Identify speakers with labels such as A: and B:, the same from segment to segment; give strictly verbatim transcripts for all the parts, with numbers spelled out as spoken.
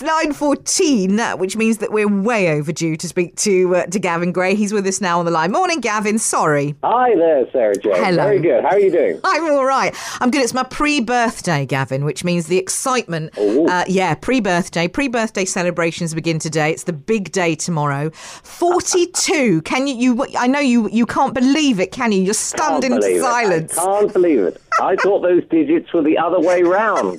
A: nine fourteen, which means that we're way overdue to speak to uh, to Gavin Gray. He's with us now on the line. Morning, Gavin. Sorry.
B: Hi there, Sarah Jane.
A: Hello.
B: Very good. How are you doing?
A: I'm all right. I'm good. It's my pre-birthday, Gavin, which means the excitement. Uh, yeah, pre-birthday. Pre-birthday celebrations begin today. It's the big day tomorrow. forty-two. Can you? You? I know you. You can't believe it, can you? You're stunned
B: Can't
A: into
B: believe it.
A: silence.
B: I can't believe it. I thought those digits were the other way round.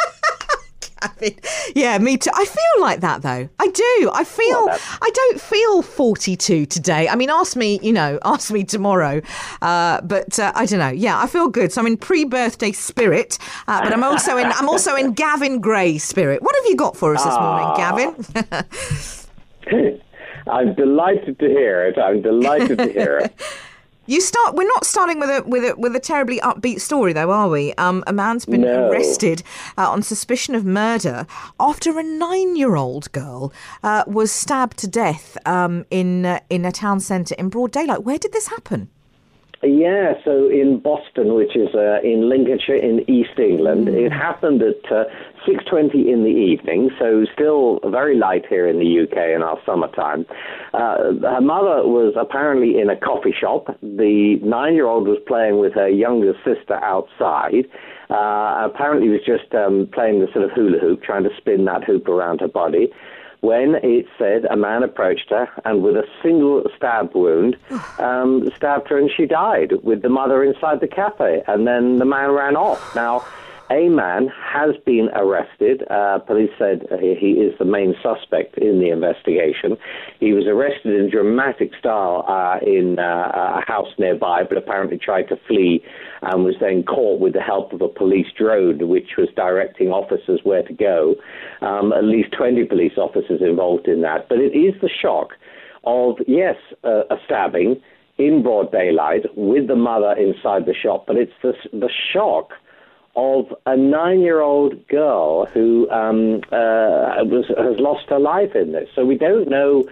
A: I mean, yeah, me too. I feel like that, though. I do. I feel,
B: Well,
A: I don't feel forty-two today. I mean, ask me, you know, ask me tomorrow. Uh, but uh, I don't know. Yeah, I feel good. So I'm in pre-birthday spirit, uh, but I'm also in, I'm also in Gavin Gray spirit. What have you got for us this morning, Gavin?
B: I'm delighted to hear it. I'm delighted to hear it.
A: You start. We're not starting with a with a with a terribly upbeat story, though, are we? Um, a man's been
B: No.
A: arrested uh, on suspicion of murder after a nine-year-old girl uh, was stabbed to death um, in uh, in a town centre in broad daylight. Where did this happen?
B: Yeah, so in Boston, which is uh, in Lincolnshire in East England, mm. it happened at uh, six twenty in the evening, so still very light here in the U K in our summertime. Uh, her mother was apparently in a coffee shop. The nine-year-old was playing with her younger sister outside. Uh, apparently was just um, playing the sort of hula hoop, trying to spin that hoop around her body, when it said a man approached her and with a single stab wound um, stabbed her and she died with the mother inside the cafe. And then the man ran off. Now, a man has been arrested. Uh, police said he, he is the main suspect in the investigation. He was arrested in dramatic style uh, in uh, a house nearby, but apparently tried to flee and was then caught with the help of a police drone, which was directing officers where to go. Um, at least twenty police officers involved in that. But it is the shock of, yes, uh, a stabbing in broad daylight with the mother inside the shop, but it's the, the shock of a nine-year-old girl who um, uh, was, has lost her life in this. So we don't know.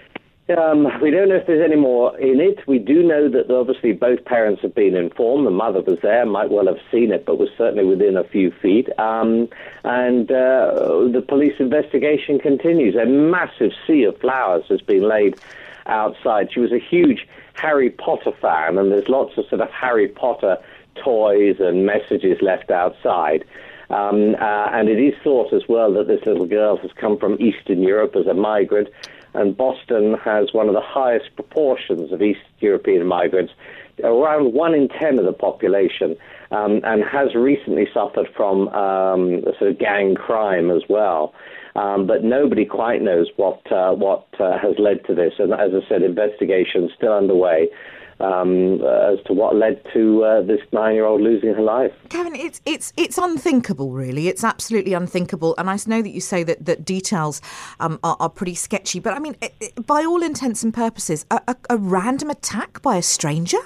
B: Um, we don't know if there's any more in it. We do know that obviously both parents have been informed. The mother was there, might well have seen it, but was certainly within a few feet. Um, and uh, the police investigation continues. A massive sea of flowers has been laid outside. She was a huge Harry Potter fan, and there's lots of sort of Harry Potter toys and messages left outside. Um, uh, and it is thought as well that this little girl has come from Eastern Europe as a migrant, and Boston has one of the highest proportions of East European migrants, around one in ten of the population, um, and has recently suffered from um, sort of gang crime as well. Um, but nobody quite knows what uh, what uh, has led to this. And as I said, investigation still underway um, uh, as to what led to uh, this nine-year-old losing her life.
A: Kevin, it's it's it's unthinkable, really. It's absolutely unthinkable. And I know that you say that, that details um, are, are pretty sketchy. But I mean, it, it, by all intents and purposes, a, a, a random attack by a stranger?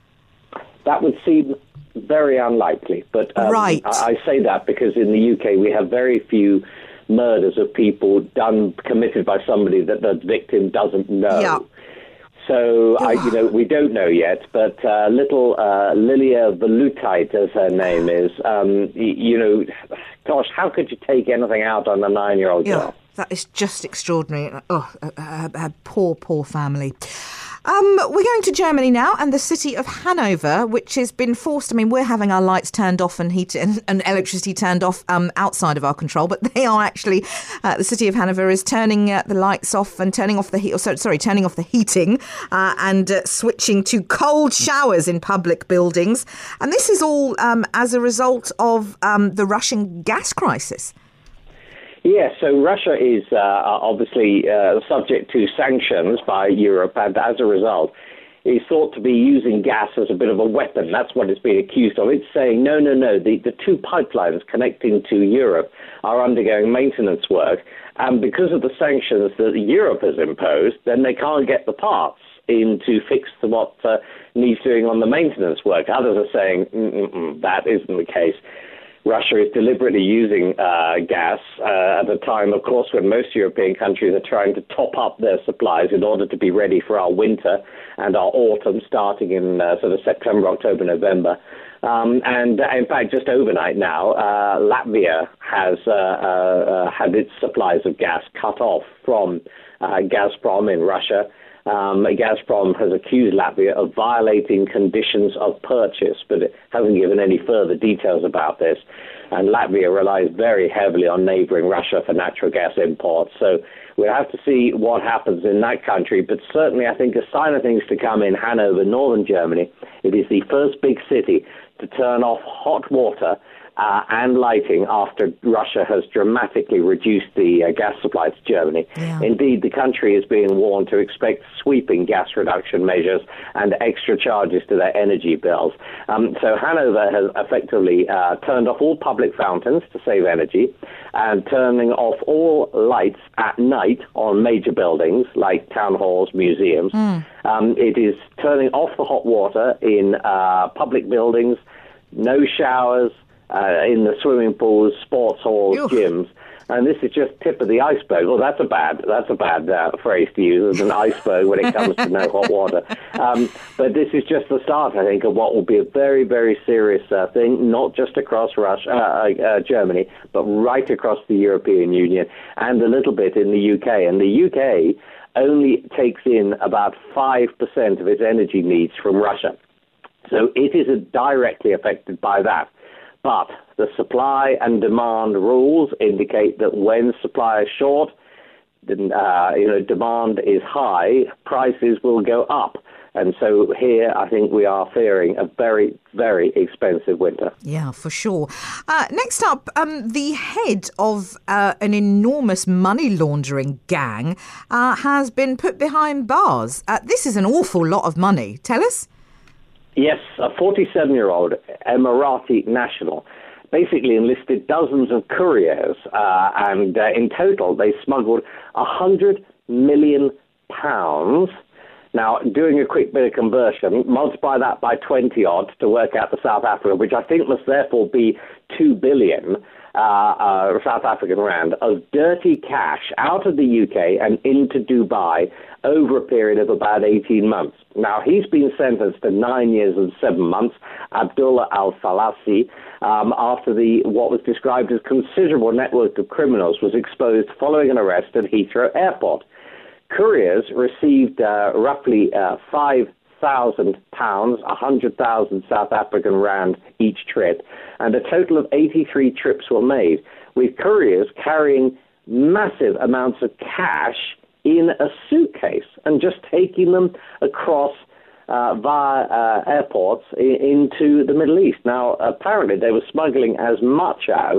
B: That would seem very unlikely. But um,
A: right.
B: I, I say that because in the U K we have very few murders of people done committed by somebody that the victim doesn't know.
A: Yeah.
B: So, I, you know, we don't know yet, but uh, little uh, Lilia Velutite, as her name is, um, y- you know, gosh, how could you take anything out on a nine-year-old
A: Yeah,
B: girl?
A: that is just extraordinary. Oh, a, a, a poor, poor family. Um, we're going to Germany now, and the city of Hanover, which has been forced. I mean, we're having our lights turned off and heat and, and electricity turned off um, outside of our control, but they are actually. Uh, the city of Hanover is turning uh, the lights off and turning off the heat. Or so, sorry, turning off the heating uh, and uh, switching to cold showers in public buildings, and this is all um, as a result of um, the Russian gas crisis.
B: Yes, so Russia is uh, obviously uh, subject to sanctions by Europe, and as a result, is thought to be using gas as a bit of a weapon. That's what it's been accused of. It's saying, no, no, no, the, the two pipelines connecting to Europe are undergoing maintenance work, and because of the sanctions that Europe has imposed, then they can't get the parts in to fix the, what uh, needs doing on the maintenance work. Others are saying, Mm-mm-mm, that isn't the case. Russia is deliberately using uh, gas uh, at a time, of course, when most European countries are trying to top up their supplies in order to be ready for our winter and our autumn starting in uh, sort of September, October, November. Um, and uh, in fact, just overnight now, uh, Latvia has uh, uh, had its supplies of gas cut off from uh, Gazprom in Russia. Um, Gazprom has accused Latvia of violating conditions of purchase, but it hasn't given any further details about this. And Latvia relies very heavily on neighboring Russia for natural gas imports. So we'll have to see what happens in that country. But certainly, I think a sign of things to come in Hanover, northern Germany. It is the first big city to turn off hot water uh, and lighting after Russia has dramatically reduced the uh, gas supply to Germany. Yeah. Indeed, the country is being warned to expect sweeping gas reduction measures and extra charges to their energy bills. Um, so Hanover has effectively uh, turned off all public fountains to save energy and turning off all lights at night on major buildings like town halls, museums. Mm. Um, it is turning off the hot water in uh, public buildings, no showers, Uh, in the swimming pools, sports halls, Oof. gyms, and this is just tip of the iceberg. Well, that's a bad that's a bad uh, phrase to use, an iceberg when it comes to no hot water. Um, but this is just the start, I think, of what will be a very, very serious uh, thing, not just across Russia, uh, uh, Germany, but right across the European Union and a little bit in the U K. And the U K only takes in about five percent of its energy needs from Russia, so it is directly affected by that. But the supply and demand rules indicate that when supply is short, then, uh, you know, demand is high, prices will go up. And so here, I think we are fearing a very, very expensive winter.
A: Yeah, for sure. Uh, next up, um, the head of uh, an enormous money laundering gang uh, has been put behind bars. Uh, this is an awful lot of money. Tell us.
B: Yes, a forty-seven-year-old Emirati national basically enlisted dozens of couriers, uh, and uh, in total they smuggled one hundred million pounds. Now, doing a quick bit of conversion, multiply that by twenty odd to work out the South Africa, which I think must therefore be two billion uh, uh, South African rand of dirty cash out of the U K and into Dubai over a period of about eighteen months. Now, he's been sentenced to nine years and seven months, Abdullah Al-Falasi, um, after the what was described as considerable network of criminals was exposed following an arrest at Heathrow Airport. Couriers received uh, roughly uh, five thousand pounds, one hundred thousand South African rand each trip, and a total of eighty-three trips were made, with couriers carrying massive amounts of cash in a suitcase and just taking them across uh, via uh, airports I- into the Middle East. Now, apparently they were smuggling as much as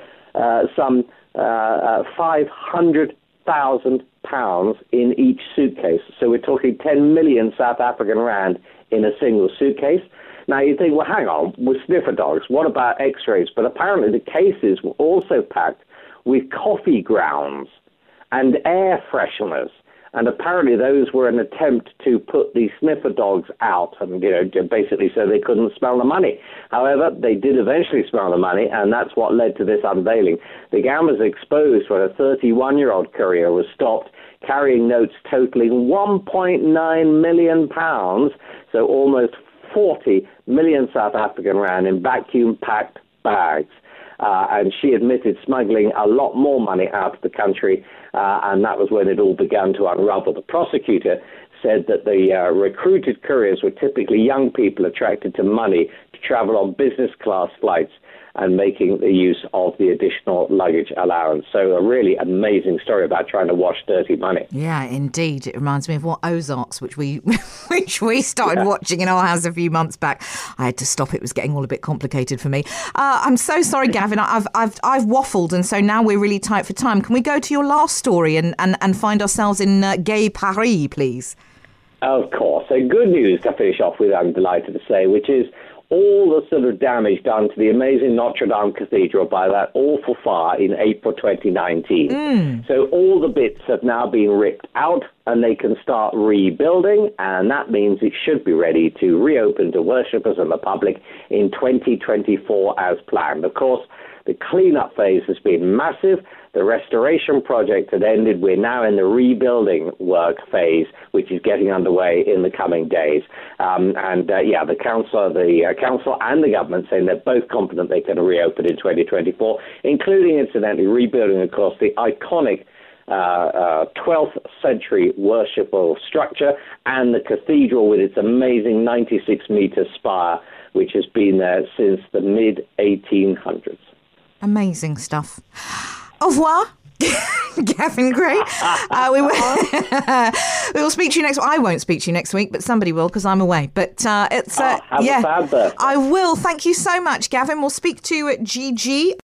B: uh, some uh, uh, five hundred thousand pounds in each suitcase. So we're talking ten million South African rand in a single suitcase. Now you think, well, hang on, with sniffer dogs, what about x-rays? But apparently the cases were also packed with coffee grounds and air fresheners. And apparently those were an attempt to put the sniffer dogs out, and you know, basically so they couldn't smell the money. However, they did eventually smell the money, and that's what led to this unveiling. The gang was exposed when a thirty-one-year-old courier was stopped carrying notes totaling one point nine million pounds, so almost forty million South African rand in vacuum-packed bags. Uh, and she admitted smuggling a lot more money out of the country, uh, and that was when it all began to unravel. The prosecutor said that the uh, recruited couriers were typically young people attracted to money to travel on business class flights and making the use of the additional luggage allowance. So a really amazing story about trying to wash dirty money.
A: Yeah, indeed. It reminds me of what Ozarks, which we which we started yeah. watching in our house a few months back. I had to stop. It was getting all a bit complicated for me. Uh, I'm so sorry, Gavin. I've I've I've waffled, and so now we're really tight for time. Can we go to your last story and, and, and find ourselves in uh, Gay Paris, please?
B: Of course. So good news to finish off with, I'm delighted to say, which is all the sort of damage done to the amazing Notre Dame Cathedral by that awful fire in April twenty nineteen. Mm. So all the bits have now been ripped out and they can start rebuilding, and that means it should be ready to reopen to worshippers and the public in twenty twenty-four as planned. Of course, the clean-up phase has been massive. The restoration project had ended. We're now in the rebuilding work phase, which is getting underway in the coming days. Um, and uh, yeah, the council, the uh, council and the government saying they're both confident they can reopen in twenty twenty-four, including, incidentally, rebuilding, of course, the iconic Uh, uh, twelfth century worshipful structure and the cathedral with its amazing ninety-six meter spire, which has been there since the mid eighteen hundreds.
A: Amazing stuff. Au revoir, Gavin Gray. Uh, we, will, we will speak to you next week. I won't speak to you next week, but somebody will because I'm away. But uh, it's uh,
B: oh, have
A: yeah,
B: a fab birthday.
A: I will. Thank you so much, Gavin. We'll speak to Gigi.